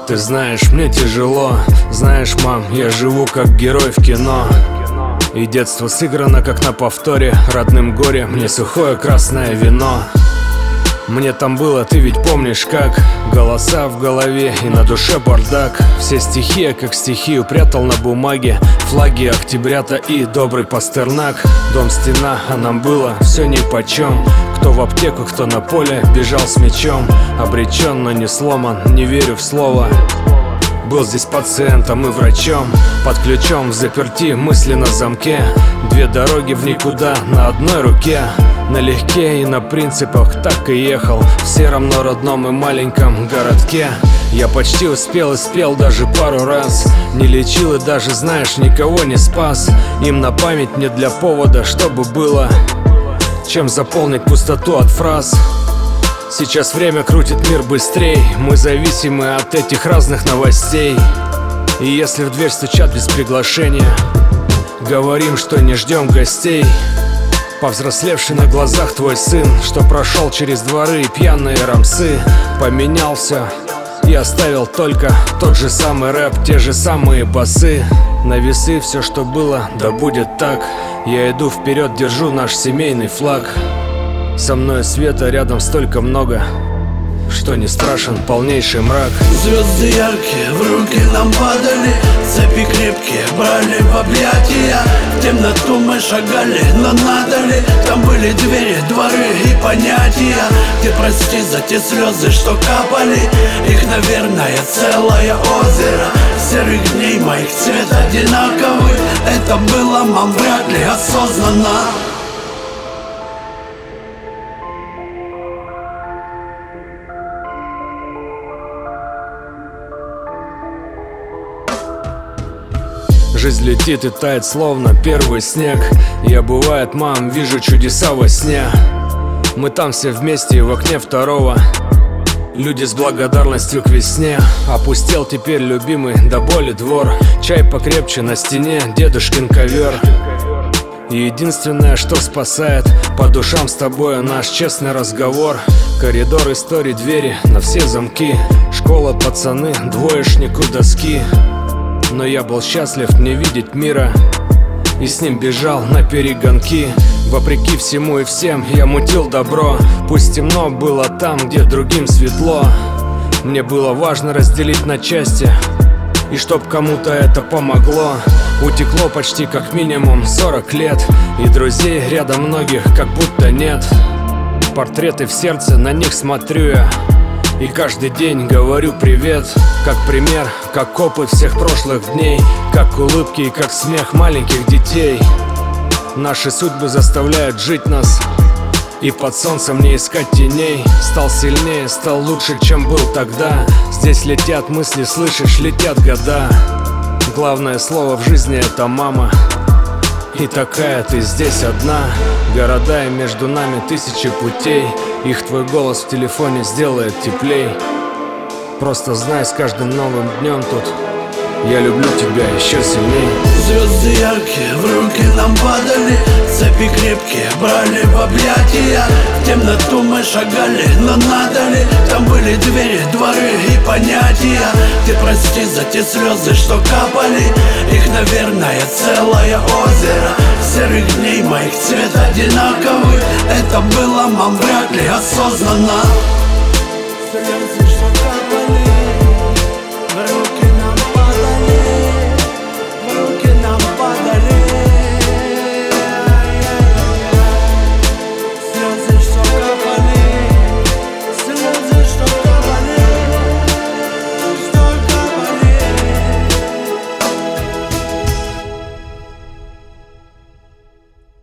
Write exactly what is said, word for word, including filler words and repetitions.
Ты знаешь, мне тяжело. Знаешь, мам, я живу как герой в кино. И детство сыграно как на повторе. Родным горе мне сухое красное вино. Мне там было, ты ведь помнишь как. Голоса в голове и на душе бардак. Все стихи я как стихию прятал на бумаге. Флаги октябрята и добрый Пастернак. Дом, стена, а нам было все нипочем. Кто в аптеку, кто на поле бежал с мечом. Обречен, но не сломан, не верю в слово. Был здесь пациентом и врачом. Под ключом в заперти, мысли на замке. Две дороги в никуда на одной руке. Налегке и на принципах так и ехал. В сером, но родном и маленьком городке. Я почти успел и спел даже пару раз. Не лечил и даже, знаешь, никого не спас. Им на память, не для повода, чтобы было чем заполнить пустоту от фраз. Сейчас время крутит мир быстрей. Мы зависимы от этих разных новостей. И если в дверь стучат без приглашения, говорим, что не ждем гостей. Повзрослевший на глазах твой сын, что прошел через дворы и пьяные рамсы, поменялся и оставил только тот же самый рэп, те же самые басы. На весы все, что было, да будет так. Я иду вперед, держу наш семейный флаг. Со мной света рядом столько много, что не страшен полнейший мрак. Звезды яркие в руки нам падали, цепи крепкие брали в объятия. В темноту мы шагали, но надо ли? Там были двери, дворы и понятия. Ты прости за те слезы, что капали. Их, наверное, целое озеро. Серых дней моих цвет одинаковый. Это было, мам, вряд ли осознанно. Жизнь летит и тает, словно первый снег. Я, бывает, мам, вижу чудеса во сне. Мы там все вместе и в окне второго. Люди с благодарностью к весне. Опустел теперь любимый до боли двор. Чай покрепче на стене, дедушкин ковер. И единственное, что спасает, по душам с тобой наш честный разговор. Коридор историй, двери на все замки. Школа, пацаны, двоечник у доски. Но я был счастлив не видеть мира и с ним бежал на перегонки. Вопреки всему и всем я мутил добро. Пусть темно было там, где другим светло. Мне было важно разделить на части, и чтоб кому-то это помогло. Утекло почти как минимум сорок лет, и друзей рядом многих как будто нет. Портреты в сердце, на них смотрю я, и каждый день говорю привет. Как пример, как опыт всех прошлых дней. Как улыбки и как смех маленьких детей. Наши судьбы заставляют жить нас, и под солнцем не искать теней. Стал сильнее, стал лучше, чем был тогда. Здесь летят мысли, слышишь, летят года. Главное слово в жизни — это мама. И такая ты здесь одна. Города и между нами тысячи путей. Их твой голос в телефоне сделает теплей. Просто знай, с каждым новым днем тут я люблю тебя еще сильней. Звезды яркие в руки нам падали, цепи крепкие брали в объятия. В темноту мы шагали, но надо ли? Там были двери, дворы и понятия. Ты прости за те слезы, что капали. Их, наверное, целое озеро. Серых дней моих цвет одинаковый. Это было, мам, вряд ли осознанно.